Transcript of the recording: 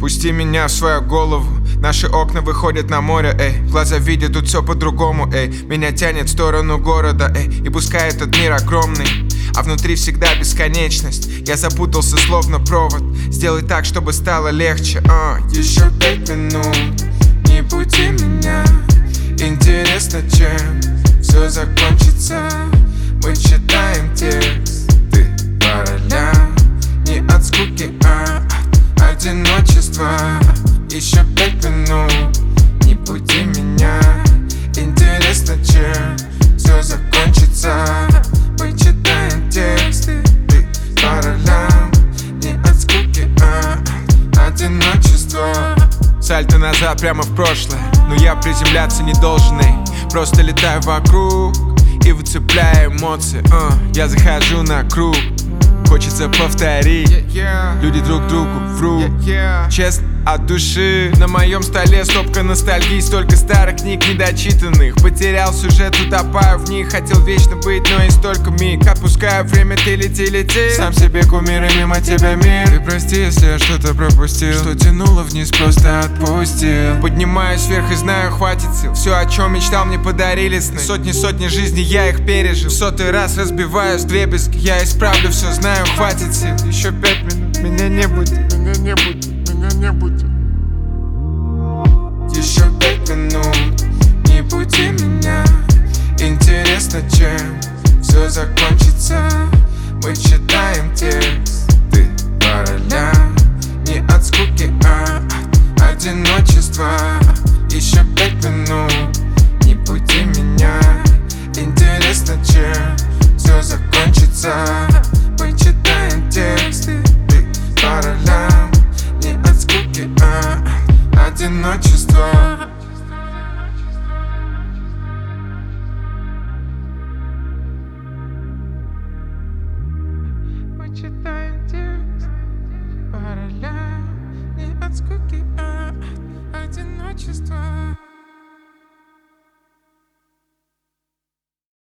Пусти меня в свою голову. Наши окна выходят на море, эй. Глаза видят тут все по-другому, эй. Меня тянет в сторону города, эй. И пускай этот мир огромный, а внутри всегда бесконечность. Я запутался словно провод. Сделай так, чтобы стало легче. Еще 5 минут, не буди меня. Интересно, чем все закончится. Мы читаем тексты по ролям. Не от скуки, а от одиночества. Еще 5 минут, не буди меня. Интересно, чем все закончится. Мы читаем тексты по ролям. Не от скуки, а от одиночества. Сальто назад прямо в прошлое, но я приземляться не должен, эй. Просто летаю вокруг и выцепляю эмоции. Я захожу на круг, хочется повторить. Люди друг другу врут, честно, от души. На моем столе стопка ностальгии, столько старых книг недочитанных. Потерял сюжет, утопаю в них. Хотел вечно быть, но и столько миг. Отпускаю время, ты лети. Сам себе кумир и мимо тебя мир. Ты прости, если я что-то пропустил. Что тянуло вниз, просто отпустил. Поднимаюсь вверх и знаю, хватит сил. Все, о чем мечтал, мне подарили сны. Сотни жизней я их пережил. В 100-й раз разбиваюсь вдребезги. Я исправлю все, знаю, хватит сил. Еще 5 минут, меня не будет. Еще 5 минут, не буди меня. Интересно, чем все закончится. Мы читаем тексты по ролям. Не от скуки, а от одиночества. Еще 5 минут, не буди меня. Интересно, чем все закончится. Мы читаем тексты по ролям. Не от скуки, а от одиночества. Мы читаем